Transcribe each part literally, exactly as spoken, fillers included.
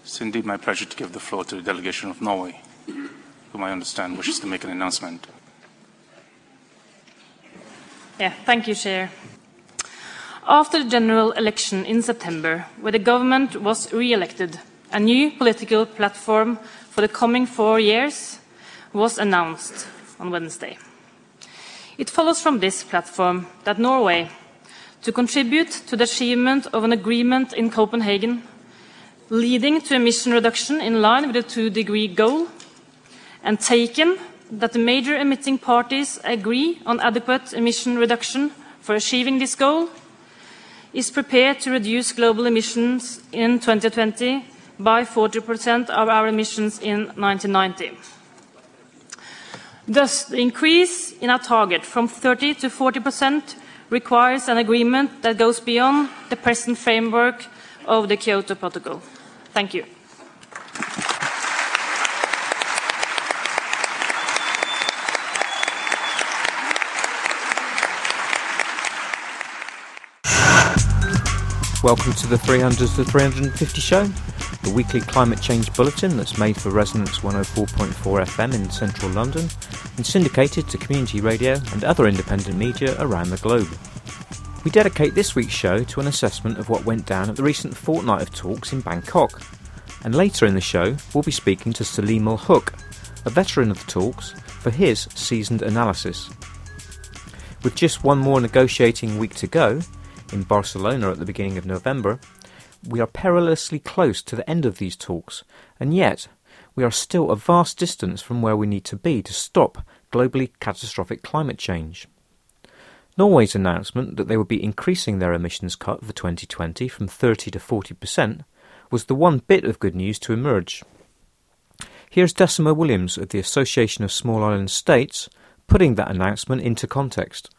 It's indeed my pleasure to give the floor to the delegation of Norway, whom I understand wishes to make an announcement. Yeah, thank you, Chair. After the general election in September, where the government was re-elected, a new political platform for the coming four years was announced on Wednesday. It follows from this platform that Norway, to contribute to the achievement of an agreement in Copenhagen, leading to emission reduction in line with the two-degree goal, and taken that the major emitting parties agree on adequate emission reduction for achieving this goal, is prepared to reduce global emissions in twenty twenty by forty percent of our emissions in nineteen ninety. Thus, the increase in our target from thirty to forty percent requires an agreement that goes beyond the present framework of the Kyoto Protocol. Thank you. Welcome to the three hundred to three hundred fifty show, the weekly climate change bulletin that's made for Resonance one oh four point four F M in central London and syndicated to community radio and other independent media around the globe. We dedicate this week's show to an assessment of what went down at the recent fortnight of talks in Bangkok. And later in the show, we'll be speaking to Salim Al-Hook, a veteran of the talks, for his seasoned analysis. With just one more negotiating week to go, in Barcelona at the beginning of November, we are perilously close to the end of these talks, and yet we are still a vast distance from where we need to be to stop globally catastrophic climate change. Norway's announcement that they would be increasing their emissions cut for twenty twenty from thirty to forty percent was the one bit of good news to emerge. Here's Decima Williams of the Association of Small Island States putting that announcement into context.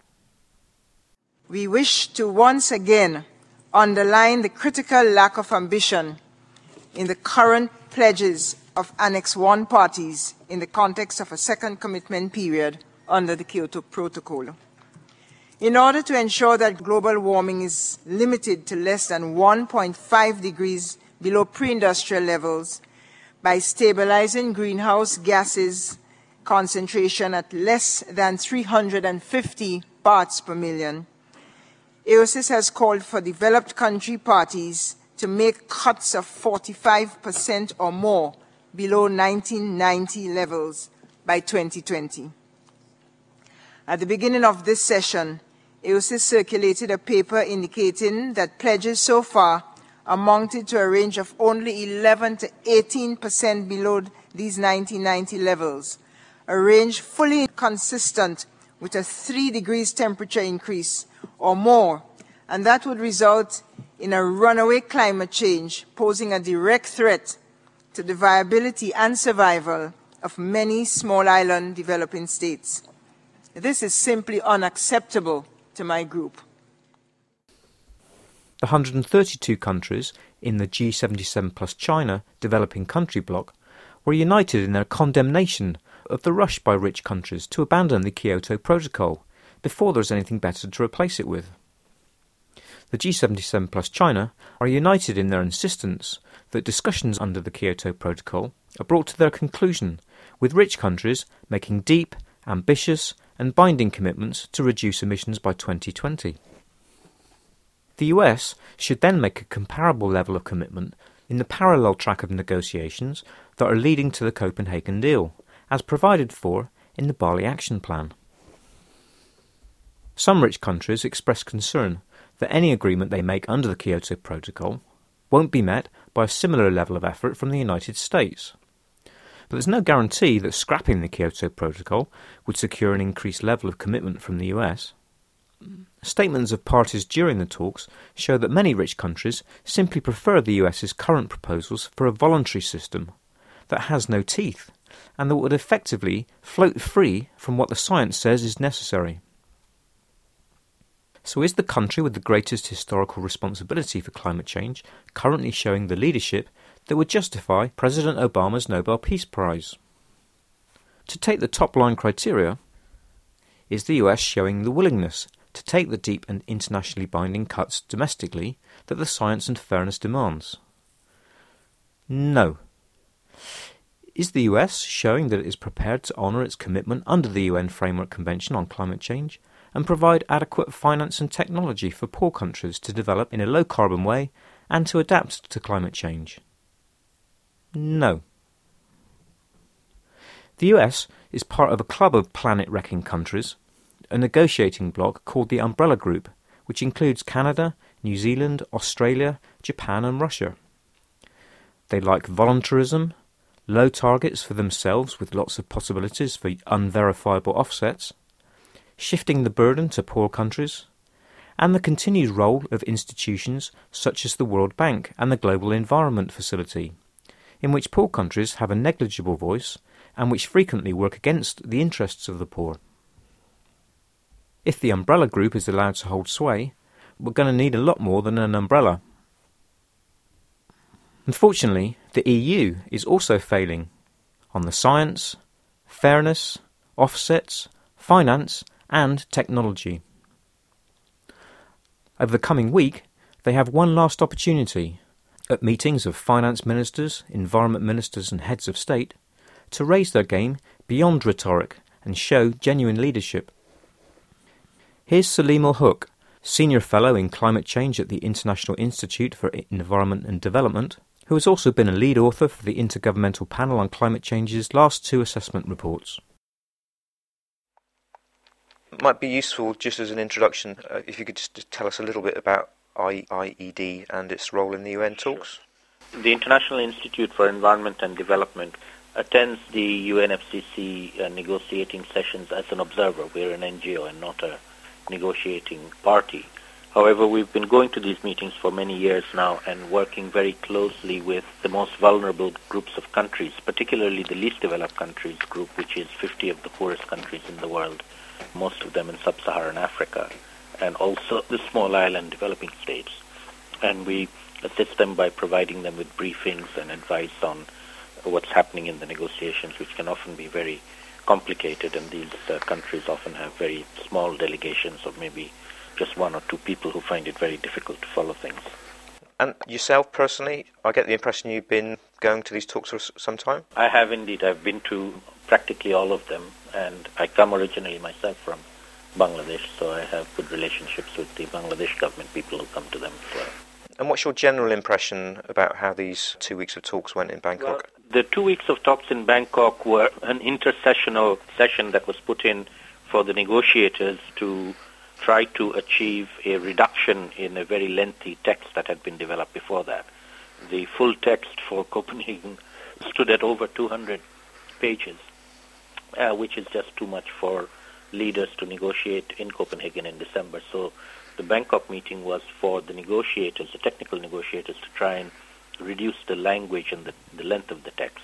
We wish to once again underline the critical lack of ambition in the current pledges of Annex one parties in the context of a second commitment period under the Kyoto Protocol. In order to ensure that global warming is limited to less than one point five degrees below pre-industrial levels by stabilizing greenhouse gases concentration at less than three hundred fifty parts per million, A O S I S has called for developed country parties to make cuts of forty-five percent or more below nineteen ninety levels by twenty twenty. At the beginning of this session, A O S I S circulated a paper indicating that pledges so far amounted to a range of only eleven to eighteen percent below these nineteen ninety levels, a range fully consistent with a three degrees temperature increase or more, and that would result in a runaway climate change posing a direct threat to the viability and survival of many small island developing states. This is simply unacceptable to my group. The one hundred thirty-two countries in the G seventy-seven plus China developing country bloc were united in their condemnation of the rush by rich countries to abandon the Kyoto Protocol before there was anything better to replace it with. The G seventy-seven plus China are united in their insistence that discussions under the Kyoto Protocol are brought to their conclusion, with rich countries making deep, ambitious and binding commitments to reduce emissions by twenty twenty. The U S should then make a comparable level of commitment in the parallel track of negotiations that are leading to the Copenhagen deal, as provided for in the Bali Action Plan. Some rich countries express concern that any agreement they make under the Kyoto Protocol won't be met by a similar level of effort from the United States. But there's no guarantee that scrapping the Kyoto Protocol would secure an increased level of commitment from the U S. Statements of parties during the talks show that many rich countries simply prefer the US's current proposals for a voluntary system that has no teeth and that would effectively float free from what the science says is necessary. So is the country with the greatest historical responsibility for climate change currently showing the leadership that would justify President Obama's Nobel Peace Prize? To take the top-line criteria, is the U S showing the willingness to take the deep and internationally binding cuts domestically that the science and fairness demands? No. Is the U S showing that it is prepared to honour its commitment under the U N Framework Convention on Climate Change and provide adequate finance and technology for poor countries to develop in a low-carbon way and to adapt to climate change? No. The U S is part of a club of planet-wrecking countries, a negotiating bloc called the Umbrella Group, which includes Canada, New Zealand, Australia, Japan and Russia. They like voluntarism, low targets for themselves with lots of possibilities for unverifiable offsets, shifting the burden to poor countries, and the continued role of institutions such as the World Bank and the Global Environment Facility, in which poor countries have a negligible voice and which frequently work against the interests of the poor. If the umbrella group is allowed to hold sway, we're going to need a lot more than an umbrella. Unfortunately, the E U is also failing on the science, fairness, offsets, finance and technology. Over the coming week, they have one last opportunity, at meetings of finance ministers, environment ministers and heads of state, to raise their game beyond rhetoric and show genuine leadership. Here's Salim Al-Hook, Senior Fellow in Climate Change at the International Institute for Environment and Development, who has also been a lead author for the Intergovernmental Panel on Climate Change's last two assessment reports. It might be useful, just as an introduction, uh, if you could just tell us a little bit about I E D and its role in the U N talks. The International Institute for Environment and Development attends the U N F C C uh, negotiating sessions as an observer. We're an N G O and not a negotiating party. However, we've been going to these meetings for many years now and working very closely with the most vulnerable groups of countries, particularly the least developed countries group, which is fifty of the poorest countries in the world, most of them in sub-Saharan Africa, and also the small island developing states. And we assist them by providing them with briefings and advice on what's happening in the negotiations, which can often be very complicated, and these uh, countries often have very small delegations of maybe just one or two people who find it very difficult to follow things. And yourself personally, I get the impression you've been going to these talks for some time? I have indeed. I've been to practically all of them, and I come originally myself from Bangladesh, so I have good relationships with the Bangladesh government people who come to them as well. And what's your general impression about how these two weeks of talks went in Bangkok? Well, the two weeks of talks in Bangkok were an intersessional session that was put in for the negotiators to try to achieve a reduction in a very lengthy text that had been developed before that. The full text for Copenhagen stood at over two hundred pages, uh, which is just too much for leaders to negotiate in Copenhagen in December. So the Bangkok meeting was for the negotiators, the technical negotiators, to try and reduce the language and the, the length of the text.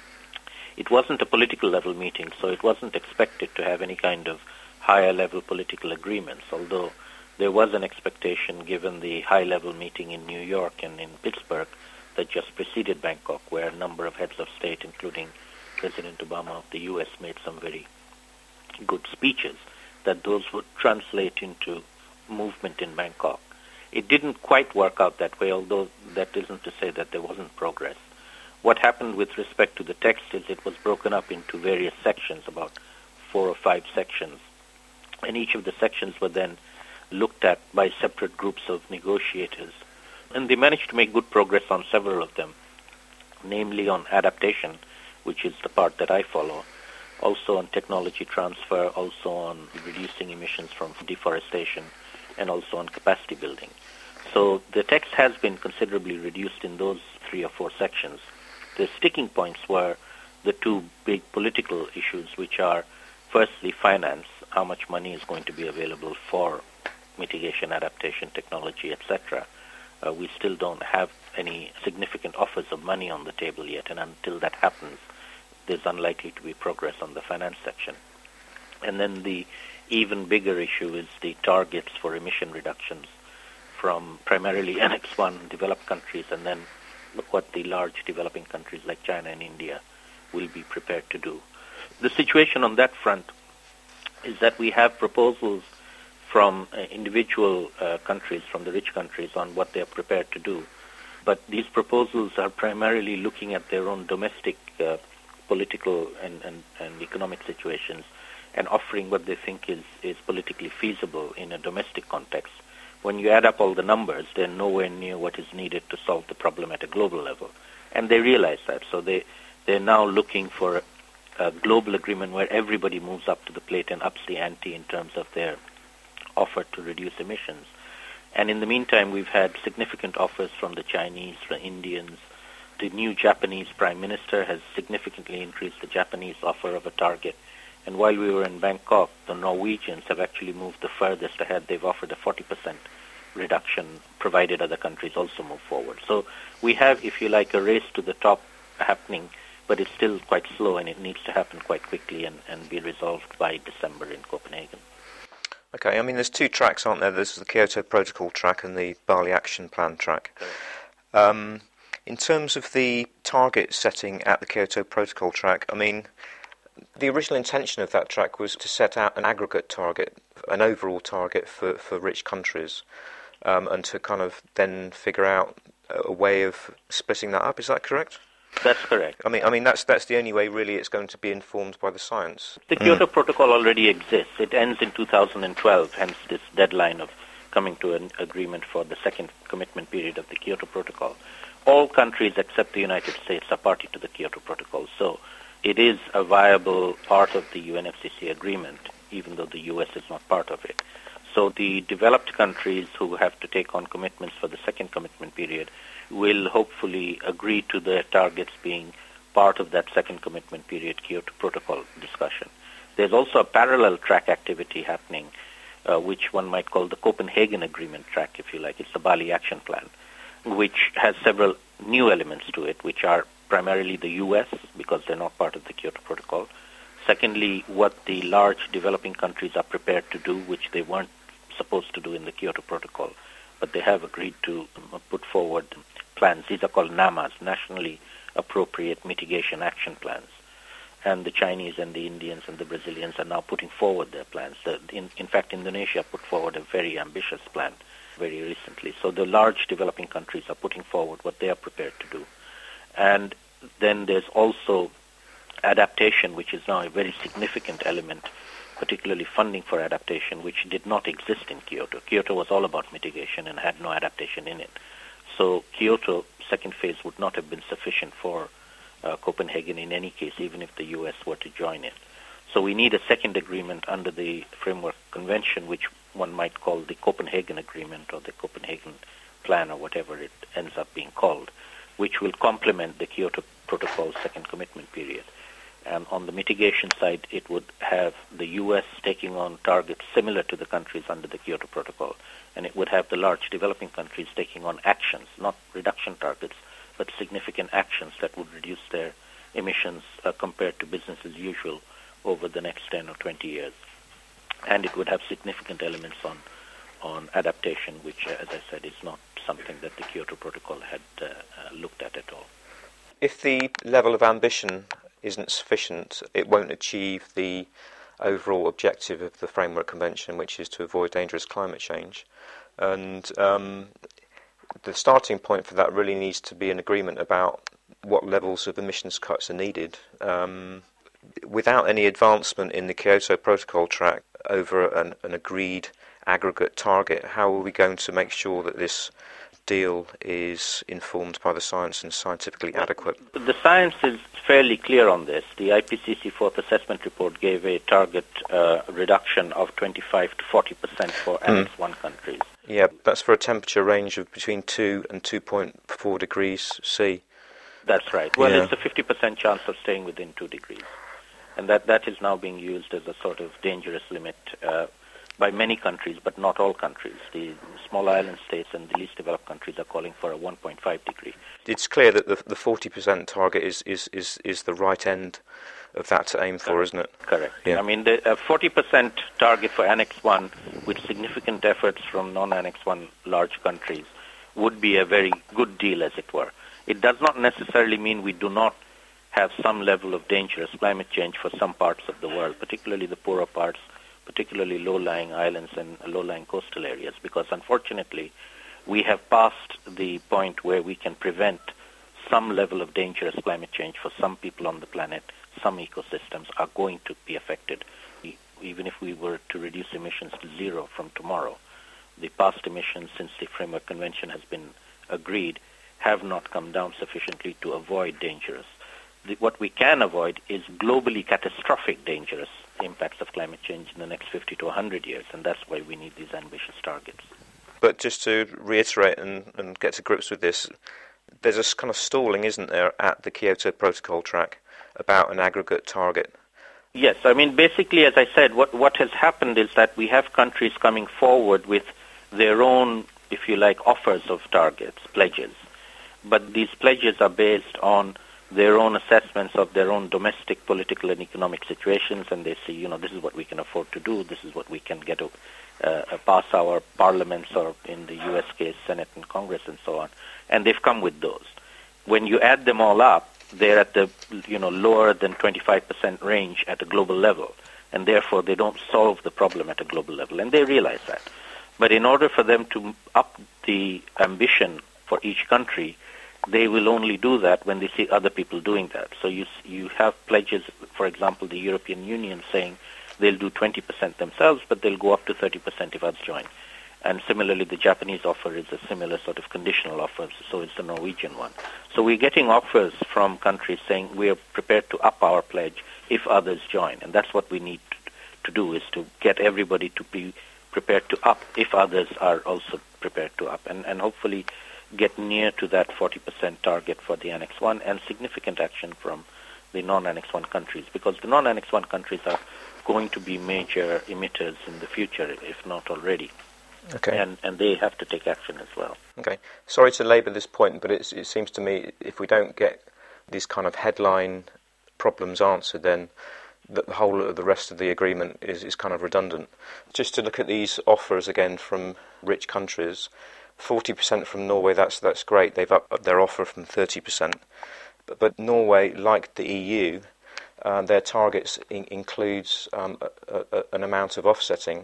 It wasn't a political level meeting, so it wasn't expected to have any kind of higher level political agreements, although there was an expectation given the high level meeting in New York and in Pittsburgh that just preceded Bangkok, where a number of heads of state, including President Obama of the U S, made some very good speeches, that those would translate into movement in Bangkok. It didn't quite work out that way, although that isn't to say that there wasn't progress. What happened with respect to the text is it was broken up into various sections, about four or five sections, and each of the sections were then looked at by separate groups of negotiators. And they managed to make good progress on several of them, namely on adaptation, which is the part that I follow, also on technology transfer, also on reducing emissions from deforestation, and also on capacity building. So the text has been considerably reduced in those three or four sections. The sticking points were the two big political issues, which are firstly finance, how much money is going to be available for mitigation, adaptation, technology, et cetera. Uh, we still don't have any significant offers of money on the table yet, and until that happens, there's unlikely to be progress on the finance section. And then the even bigger issue is the targets for emission reductions from primarily Annex one developed countries, and then what the large developing countries like China and India will be prepared to do. The situation on that front is that we have proposals from uh, individual uh, countries, from the rich countries, on what they are prepared to do. But these proposals are primarily looking at their own domestic uh, political and, and, and economic situations and offering what they think is, is politically feasible in a domestic context. When you add up all the numbers, they're nowhere near what is needed to solve the problem at a global level. And they realize that. So they, they're now looking for a global agreement where everybody moves up to the plate and ups the ante in terms of their offer to reduce emissions. And in the meantime, we've had significant offers from the Chinese, the Indians. The new Japanese Prime Minister has significantly increased the Japanese offer of a target. And while we were in Bangkok, the Norwegians have actually moved the furthest ahead. They've offered a forty percent reduction, provided other countries also move forward. So we have, if you like, a race to the top happening, but it's still quite slow, and it needs to happen quite quickly and, and be resolved by December in Copenhagen. Okay, I mean, there's two tracks, aren't there? There's the Kyoto Protocol track and the Bali Action Plan track. Um, in terms of the target setting at the Kyoto Protocol track, I mean, the original intention of that track was to set out an aggregate target, an overall target for, for rich countries, um, and to kind of then figure out a way of splitting that up. Is that correct? That's correct. I mean, I mean that's that's the only way really it's going to be informed by the science. The Kyoto mm. Protocol already exists. It ends in two thousand twelve, hence this deadline of coming to an agreement for the second commitment period of the Kyoto Protocol. All countries except the United States are party to the Kyoto Protocol, so it is a viable part of the U N F C C C agreement, even though the U S is not part of it. So the developed countries who have to take on commitments for the second commitment period will hopefully agree to their targets being part of that second commitment period Kyoto Protocol discussion. There's also a parallel track activity happening, uh, which one might call the Copenhagen Agreement track, if you like. It's the Bali Action Plan, which has several new elements to it, which are primarily the U S, because they're not part of the Kyoto Protocol. Secondly, what the large developing countries are prepared to do, which they weren't supposed to do in the Kyoto Protocol, but they have agreed to um, put forward plans. These are called NAMAs, Nationally Appropriate Mitigation Action Plans. And the Chinese and the Indians and the Brazilians are now putting forward their plans. The, in, in fact, Indonesia put forward a very ambitious plan very recently. So the large developing countries are putting forward what they are prepared to do. And then there's also adaptation, which is now a very significant element, particularly funding for adaptation, which did not exist in Kyoto. Kyoto was all about mitigation and had no adaptation in it. So Kyoto, second phase, would not have been sufficient for uh, Copenhagen in any case, even if the U S were to join it. So we need a second agreement under the Framework Convention, which one might call the Copenhagen Agreement or the Copenhagen Plan or whatever it ends up being called, which will complement the Kyoto Protocol's second commitment period. And on the mitigation side, it would have the U S taking on targets similar to the countries under the Kyoto Protocol, and it would have the large developing countries taking on actions, not reduction targets, but significant actions that would reduce their emissions uh, compared to business as usual over the next ten or twenty years. And it would have significant elements on, on adaptation, which, uh, as I said, is not something that the Kyoto Protocol had uh, uh, looked at at all. If the level of ambition isn't sufficient, it won't achieve the overall objective of the Framework Convention, which is to avoid dangerous climate change. And um, the starting point for that really needs to be an agreement about what levels of emissions cuts are needed. Um, without any advancement in the Kyoto Protocol track over an, an agreed aggregate target, how are we going to make sure that this deal is informed by the science and scientifically adequate? The science is fairly clear on this. The I P C C Fourth Assessment Report gave a target uh, reduction of twenty-five to forty percent for Annex mm. one countries. Yeah, that's for a temperature range of between two and two point four degrees C. That's right. Well, yeah. It's a fifty percent chance of staying within two degrees. And that, that is now being used as a sort of dangerous limit uh, by many countries, but not all countries. The small island states and the least developed countries are calling for a one point five degree. It's clear that the, the forty percent target is, is, is, is the right end of that to aim for, Correct. Isn't it? Correct. Yeah. I mean, the uh, forty percent target for Annex one, with significant efforts from non-Annex one large countries, would be a very good deal, as it were. It does not necessarily mean we do not have some level of dangerous climate change for some parts of the world, particularly the poorer parts, particularly low-lying islands and low-lying coastal areas, because unfortunately we have passed the point where we can prevent some level of dangerous climate change for some people on the planet. Some ecosystems are going to be affected. Even if we were to reduce emissions to zero from tomorrow, the past emissions since the Framework Convention has been agreed have not come down sufficiently to avoid dangerous. The, what we can avoid is globally catastrophic dangerous impacts of climate change in the next fifty to one hundred years, and that's why we need these ambitious targets. But just to reiterate and, and get to grips with this, there's a kind of stalling, isn't there, at the Kyoto Protocol track about an aggregate target? Yes, I mean, basically, as I said, what, what has happened is that we have countries coming forward with their own, if you like, offers of targets, pledges. But these pledges are based on their own assessments of their own domestic political and economic situations, and they say, you know, this is what we can afford to do, this is what we can get to uh, pass our parliaments, or in the U S case, Senate and Congress and so on, and they've come with those. When you add them all up, they're at the, you know, lower than twenty-five percent range at a global level, and therefore they don't solve the problem at a global level, and they realize that. But in order for them to up the ambition for each country, they will only do that when they see other people doing that. So you you have pledges, for example, the European Union saying they'll do twenty percent themselves, but they'll go up to thirty percent if others join. And similarly, the Japanese offer is a similar sort of conditional offer, so is the Norwegian one. So we're getting offers from countries saying we are prepared to up our pledge if others join, and that's what we need to, to do, is to get everybody to be prepared to up if others are also prepared to up, and, and hopefully get near to that forty percent target for the Annex one, and significant action from the non-Annex one countries, because the non-Annex one countries are going to be major emitters in the future, if not already. Okay. And, and they have to take action as well. Okay. Sorry to labour this point, but it's, it seems to me if we don't get these kind of headline problems answered, then the whole of the rest of the agreement is, is kind of redundant. Just to look at these offers again from rich countries, forty percent from Norway, that's that's great. They've upped their offer from thirty percent. But, but Norway, like the E U, uh, their targets in, includes um, a, a, an amount of offsetting.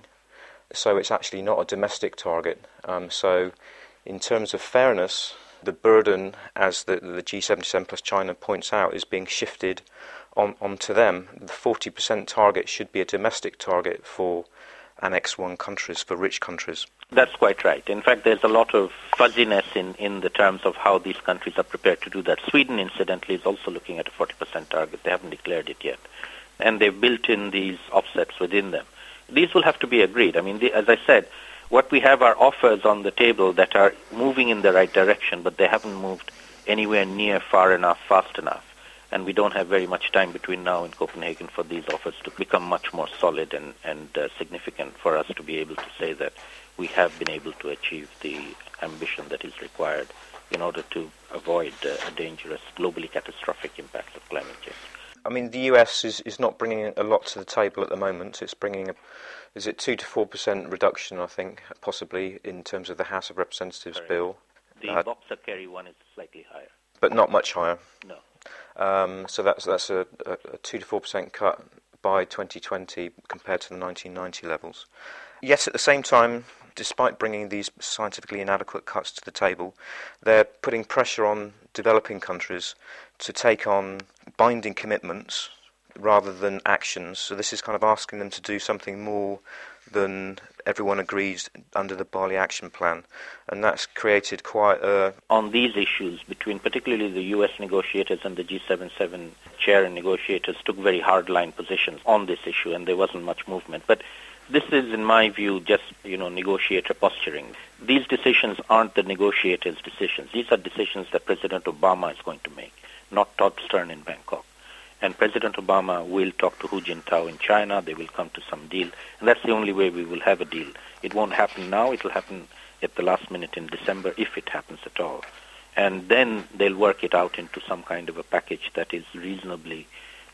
So it's actually not a domestic target. Um, so in terms of fairness, the burden, as the, the G seventy-seven plus China points out, is being shifted on onto them. The forty percent target should be a domestic target for Annex one countries, for rich countries. That's quite right. In fact, there's a lot of fuzziness in, in the terms of how these countries are prepared to do that. Sweden, incidentally, is also looking at a forty percent target. They haven't declared it yet. And they've built in these offsets within them. These will have to be agreed. I mean, the, as I said, what we have are offers on the table that are moving in the right direction, but they haven't moved anywhere near far enough, fast enough. And we don't have very much time between now and Copenhagen for these offers to become much more solid and, and uh, significant for us to be able to say that we have been able to achieve the ambition that is required in order to avoid uh, a dangerous, globally catastrophic impacts of climate change. I mean, the U S is, is not bringing a lot to the table at the moment. It's bringing, a, is it two to four percent reduction, I think, possibly, in terms of the House of Representatives Correct. bill. The Uh, Boxer carry one is slightly higher. But not much higher. No. Um, so that's that's a, a, a two to four percent cut by twenty twenty compared to the nineteen ninety levels. Yet at the same time, despite bringing these scientifically inadequate cuts to the table, they're putting pressure on developing countries to take on binding commitments rather than actions. So this is kind of asking them to do something more than everyone agrees under the Bali Action Plan. And that's created quite a... On these issues, between particularly the U S negotiators and the G seventy-seven chair and negotiators took very hard-line positions on this issue, and there wasn't much movement. But this is, in my view, just, you know, negotiator posturing. These decisions aren't the negotiators' decisions. These are decisions that President Obama is going to make, not Todd Stern in Bangkok. And President Obama will talk to Hu Jintao in China. They will come to some deal. And that's the only way we will have a deal. It won't happen now. It will happen at the last minute in December, if it happens at all. And then they'll work it out into some kind of a package that is reasonably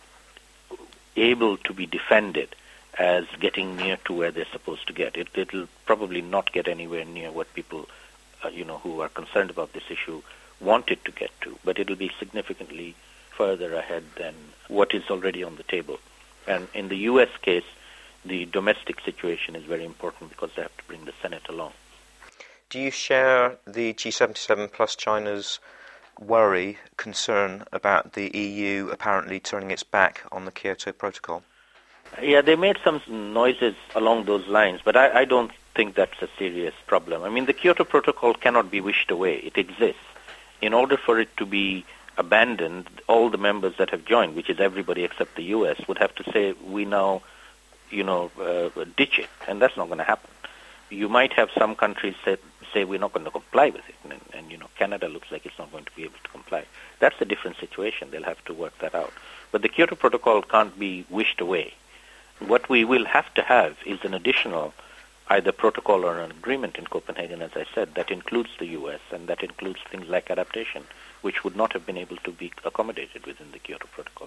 able to be defended as getting near to where they're supposed to get. It, it'll probably not get anywhere near what people, uh, you know, who are concerned about this issue want it to get to, but it'll be significantly further ahead than what is already on the table. And in the U S case, the domestic situation is very important because they have to bring the Senate along. Do you share the G seventy-seven plus China's worry, concern about the E U apparently turning its back on the Kyoto Protocol? Yeah, they made some noises along those lines, but I, I don't think that's a serious problem. I mean, the Kyoto Protocol cannot be wished away. It exists. In order for it to be abandoned, all the members that have joined, which is everybody except the U S, would have to say, we now, you know, uh, ditch it, and that's not going to happen. You might have some countries say, say we're not going to comply with it, and, and, you know, Canada looks like it's not going to be able to comply. That's a different situation. They'll have to work that out. But the Kyoto Protocol can't be wished away. What we will have to have is an additional either protocol or an agreement in Copenhagen, as I said, that includes the U S and that includes things like adaptation, which would not have been able to be accommodated within the Kyoto Protocol.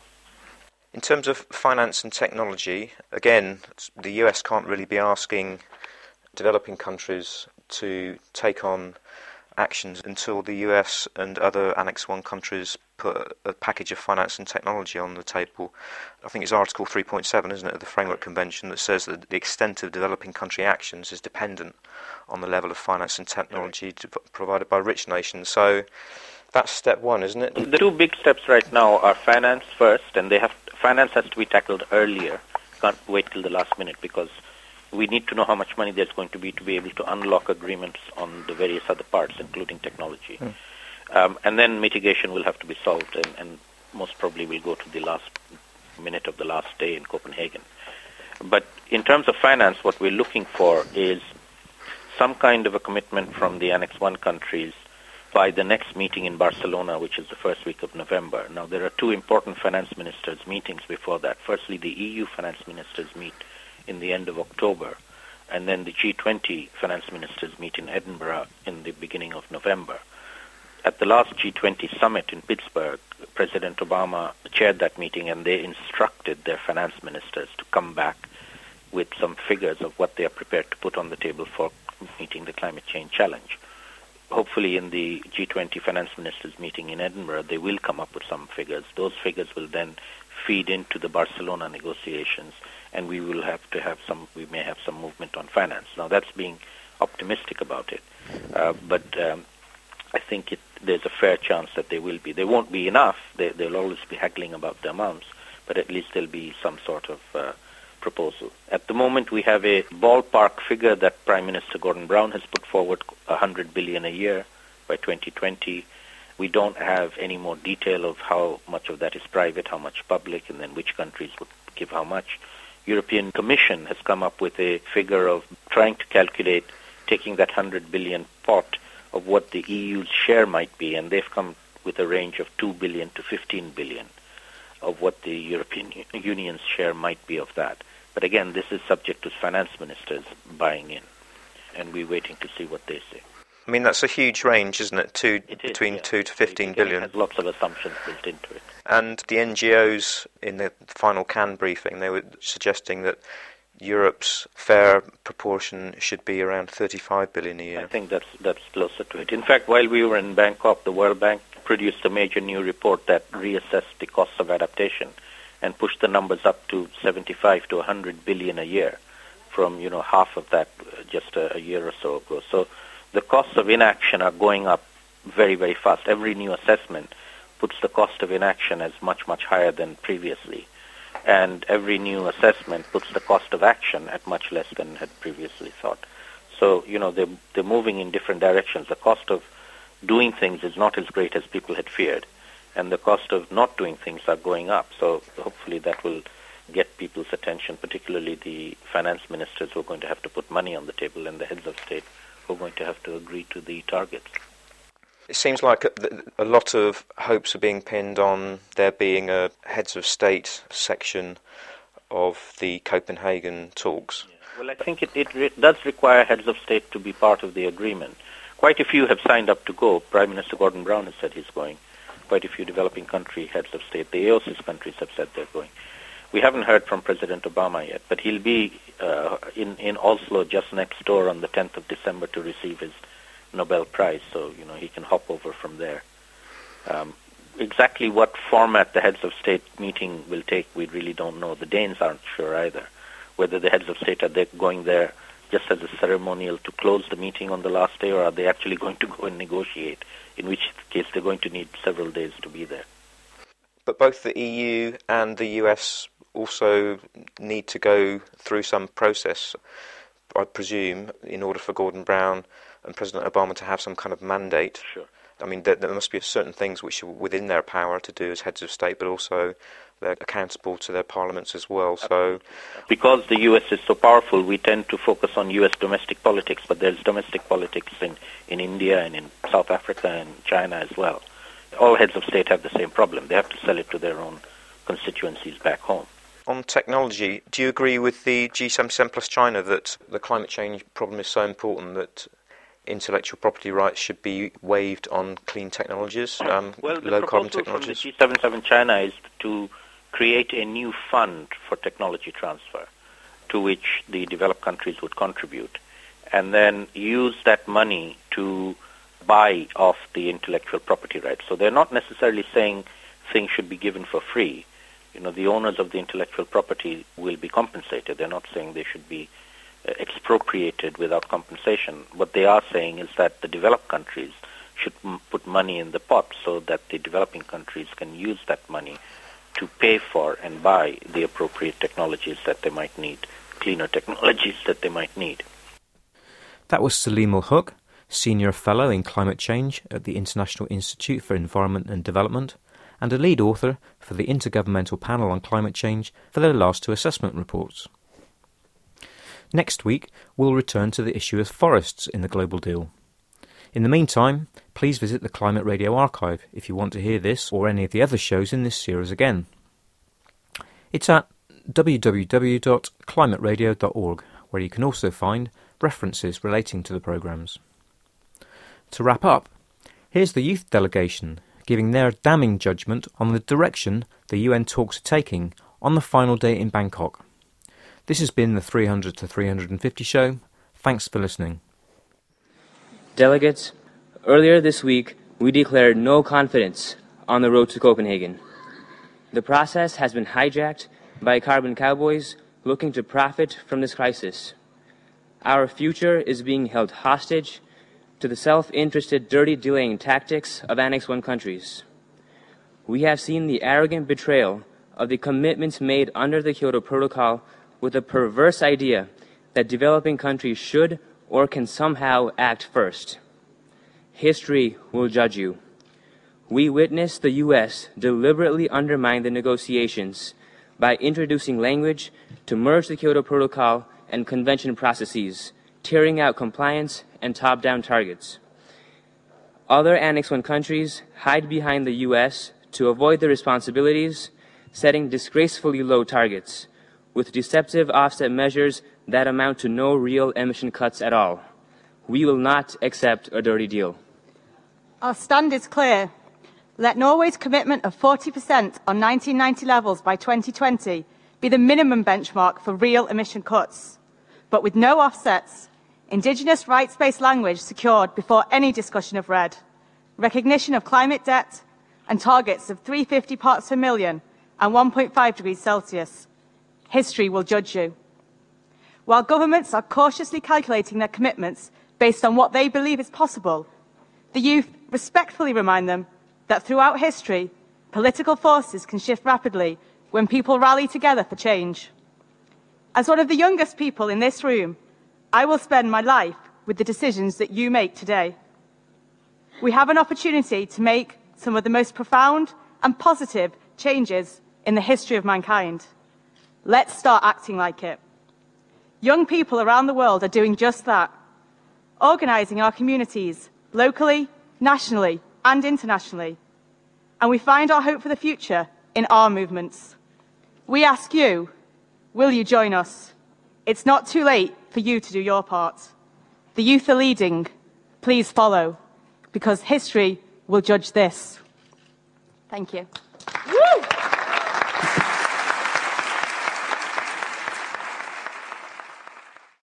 In terms of finance and technology, again, the U S can't really be asking developing countries to take on actions until the U S and other Annex one countries put a package of finance and technology on the table. I think it's Article three point seven, isn't it, of the Framework Convention, that says that the extent of developing country actions is dependent on the level of finance and technology to, provided by rich nations. So that's step one, isn't it? The two big steps right now are finance first, and they have finance has to be tackled earlier. Can't wait till the last minute, because we need to know how much money there's going to be to be able to unlock agreements on the various other parts, including technology. Mm. Um, and then mitigation will have to be solved, and, and most probably will go to the last minute of the last day in Copenhagen. But in terms of finance, what we're looking for is some kind of a commitment from the Annex one countries by the next meeting in Barcelona, which is the first week of November. Now, there are two important finance ministers' meetings before that. Firstly, the E U finance ministers meet in the end of October, and then the G twenty finance ministers meet in Edinburgh in the beginning of November. At the last G twenty summit in Pittsburgh, President Obama chaired that meeting, and they instructed their finance ministers to come back with some figures of what they are prepared to put on the table for meeting the climate change challenge. Hopefully in the G twenty finance ministers meeting in Edinburgh, they will come up with some figures. Those figures will then feed into the Barcelona negotiations, and we will have to have some, we may have some movement on finance. Now, that's being optimistic about it, uh, but um, I think it, there's a fair chance that they will be. They won't be enough. They, they'll always be haggling about the amounts, but at least there'll be some sort of uh, proposal. At the moment, we have a ballpark figure that Prime Minister Gordon Brown has put forward, one hundred billion dollars a year by twenty twenty. We don't have any more detail of how much of that is private, how much public, and then which countries would give how much. European Commission has come up with a figure of trying to calculate, taking that one hundred billion pot of what the E U's share might be, and they've come with a range of two billion to fifteen billion of what the European Union's share might be of that. But again, this is subject to finance ministers buying in, and we're waiting to see what they say. I mean, that's a huge range, isn't it? Two, it is, between yeah. two to fifteen it, billion. It has lots of assumptions built into it. And the N G Os in the final Cannes briefing, they were suggesting that Europe's fair proportion should be around thirty-five billion a year. I think that's that's closer to it. In fact, while we were in Bangkok, the World Bank produced a major new report that reassessed the costs of adaptation and pushed the numbers up to seventy-five to one hundred billion a year, from you know half of that just a, a year or so ago. So the costs of inaction are going up very, very fast. Every new assessment puts the cost of inaction as much, much higher than previously. And every new assessment puts the cost of action at much less than had previously thought. So, you know, they're, they're moving in different directions. The cost of doing things is not as great as people had feared, and the cost of not doing things are going up. So hopefully that will get people's attention, particularly the finance ministers who are going to have to put money on the table and the heads of state who are going to have to agree to the targets. It seems like a, a lot of hopes are being pinned on there being a heads of state section of the Copenhagen talks. Yeah. Well, I think it, it re- does require heads of state to be part of the agreement. Quite a few have signed up to go. Prime Minister Gordon Brown has said he's going. Quite a few developing country heads of state, the A O C I S countries, have said they're going. We haven't heard from President Obama yet, but he'll be uh, in, in Oslo just next door on the tenth of December to receive his Nobel Prize, so you know he can hop over from there. Um, exactly what format the heads of state meeting will take, we really don't know. The Danes aren't sure either, whether the heads of state are they going there just as a ceremonial to close the meeting on the last day, or are they actually going to go and negotiate, in which case they're going to need several days to be there? But both the E U and the U S also need to go through some process, I presume, in order for Gordon Brown and President Obama to have some kind of mandate. Sure. I mean, there, there must be certain things which are within their power to do as heads of state, but also they're accountable to their parliaments as well. So, because the U S is so powerful, we tend to focus on U S domestic politics, but there's domestic politics in, in India and in South Africa and China as well. All heads of state have the same problem. They have to sell it to their own constituencies back home. On technology, do you agree with the G seven plus China that the climate change problem is so important that intellectual property rights should be waived on clean technologies, um, well, the low carbon proposal technologies? From the G seventy-seven China is to create a new fund for technology transfer, to which the developed countries would contribute, and then use that money to buy off the intellectual property rights. So they're not necessarily saying things should be given for free. You know, the owners of the intellectual property will be compensated. They're not saying they should be uh, expropriated without compensation. What they are saying is that the developed countries should m- put money in the pot so that the developing countries can use that money to pay for and buy the appropriate technologies that they might need, cleaner technologies that they might need. That was Salim Ul-Huq, Senior Fellow in Climate Change at the International Institute for Environment and Development, and a lead author for the Intergovernmental Panel on Climate Change for their last two assessment reports. Next week, we'll return to the issue of forests in the global deal. In the meantime, please visit the Climate Radio archive if you want to hear this or any of the other shows in this series again. It's at w w w dot climate radio dot org, where you can also find references relating to the programmes. To wrap up, here's the youth delegation giving their damning judgment on the direction the U N talks are taking on the final day in Bangkok. This has been the three hundred to three hundred fifty show. Thanks for listening. Delegates, earlier this week we declared no confidence on the road to Copenhagen. The process has been hijacked by carbon cowboys looking to profit from this crisis. Our future is being held hostage to the self-interested dirty dealing tactics of Annex one countries. We have seen the arrogant betrayal of the commitments made under the Kyoto Protocol with a perverse idea that developing countries should or can somehow act first. History will judge you. We witnessed the U S deliberately undermine the negotiations by introducing language to merge the Kyoto Protocol and convention processes, tearing out compliance and top-down targets. Other Annex one countries hide behind the U S to avoid their responsibilities, setting disgracefully low targets, with deceptive offset measures that amount to no real emission cuts at all. We will not accept a dirty deal. Our stand is clear. Let Norway's commitment of forty percent on nineteen ninety levels by twenty twenty be the minimum benchmark for real emission cuts, but with no offsets, indigenous rights-based language secured before any discussion of REDD, recognition of climate debt, and targets of three hundred fifty parts per million and one point five degrees Celsius. History will judge you. While governments are cautiously calculating their commitments based on what they believe is possible, the youth respectfully remind them that throughout history, political forces can shift rapidly when people rally together for change. As one of the youngest people in this room, I will spend my life with the decisions that you make today. We have an opportunity to make some of the most profound and positive changes in the history of mankind. Let's start acting like it. Young people around the world are doing just that, organising our communities locally, nationally and internationally. And we find our hope for the future in our movements. We ask you, will you join us? It's not too late for you to do your part. The youth are leading. Please follow, because history will judge this. Thank you.